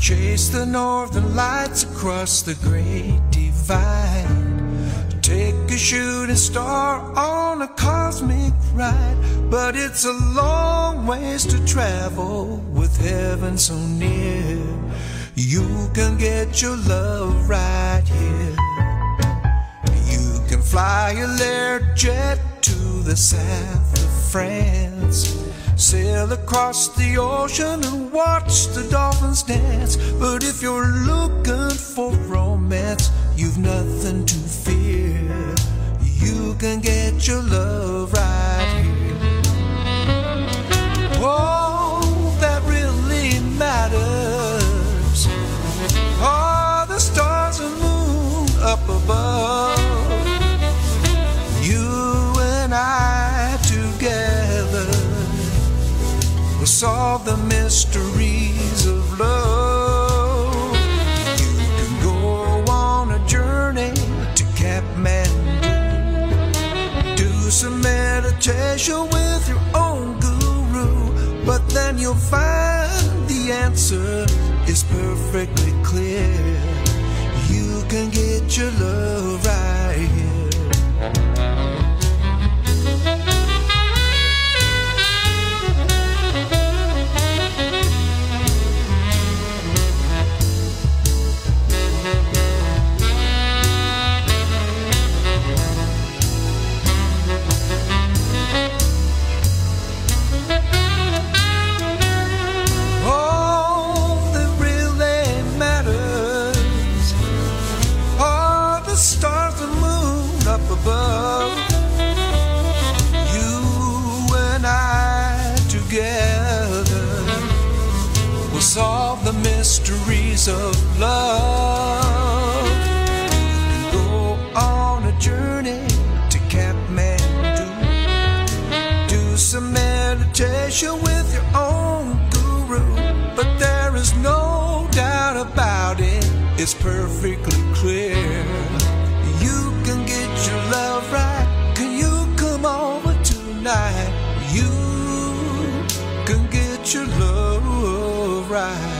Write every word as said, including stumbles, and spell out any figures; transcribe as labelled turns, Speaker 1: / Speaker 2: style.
Speaker 1: Chase the northern lights across the great divide. Take a shooting star on a cosmic ride. But it's a long ways to travel with heaven so near. You can get your love right here. You can fly a Learjet to the south of France, sail across the ocean and watch the dolphins dance. But if you're looking for romance, you've nothing to fear. You can get your love right here. All that really matters are the stars and moon up above. You and I together will solve the mysteries of love. You can go on a journey to Kathmandu, do some meditation with your own guru, but then you'll find the answer is perfectly clear. You can get your love right here. Above, you and I together will solve the mysteries of love. You can go on a journey to Kathmandu, do some meditation with your own guru, but there is no doubt about it, it's perfectly clear. You can get your love right. Can you come over tonight? You can get your love right.